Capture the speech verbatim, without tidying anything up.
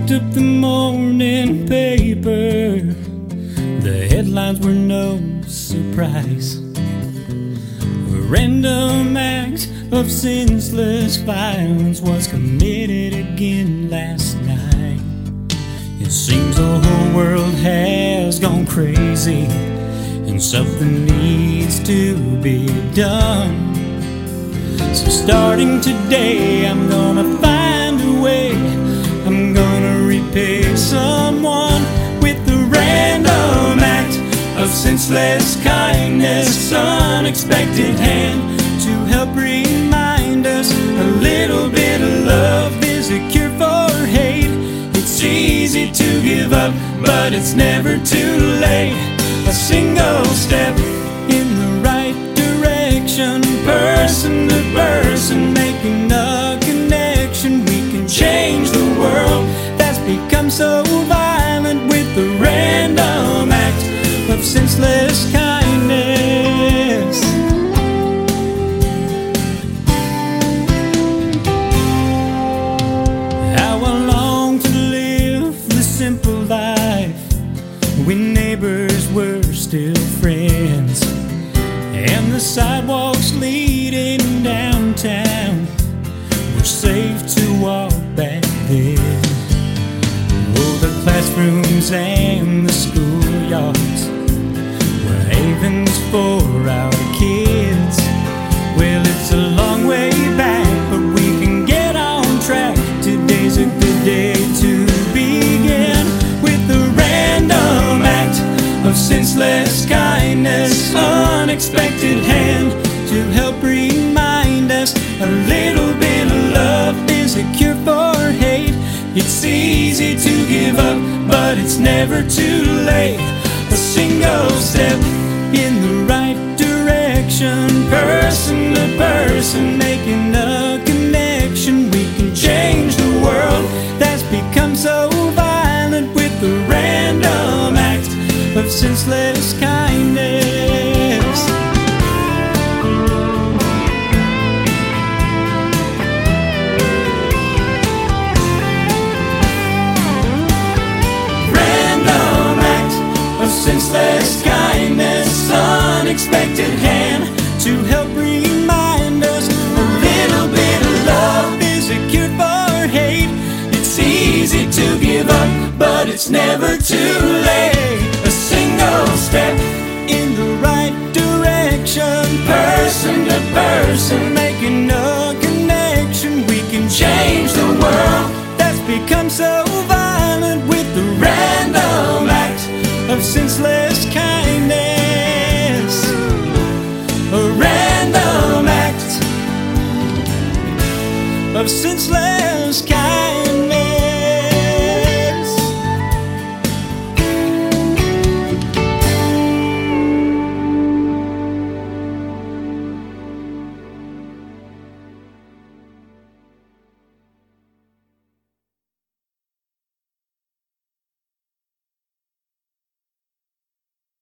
picked up the morning paper. The headlines were no surprise. A random act of senseless violence was committed again last night. It seems the whole world has gone crazy, and something needs to be done. So starting today, I'm gonna find a way. I'm gonna repay someone with a random act of senseless kindness, unexpected hand to help remind us a little bit of love is a cure for hate. It's easy to give up, but it's never too late. A single step in the right direction, person to person, making a connection. We can change the world that's become so violent with the random act of senseless kindness. How I long to live the simple life when neighbors were still friends, and the sidewalks leading downtown were safe to walk back then. Oh, the classrooms and the schoolyards were havens for our kids. Well, it's a long way back, but we can get on track. Today's a good day to begin with the random act of senseless kindness, unexpected hand to help remind us a little bit of love is a cure for hate. It's easy to give up, but it's never too late. A single step in the right direction, person to person, making a connection. We can change the world that's become so violent with the random act of senseless kindness. Random act of senseless kindness, unexpected hand to help remind us a little bit of love is a cure for hate. It's easy to give up, but it's never too late. A single step in the right direction, person to person, making a connection. We can change the world that's become so violent with the random act of senseless kindness. A random act of senseless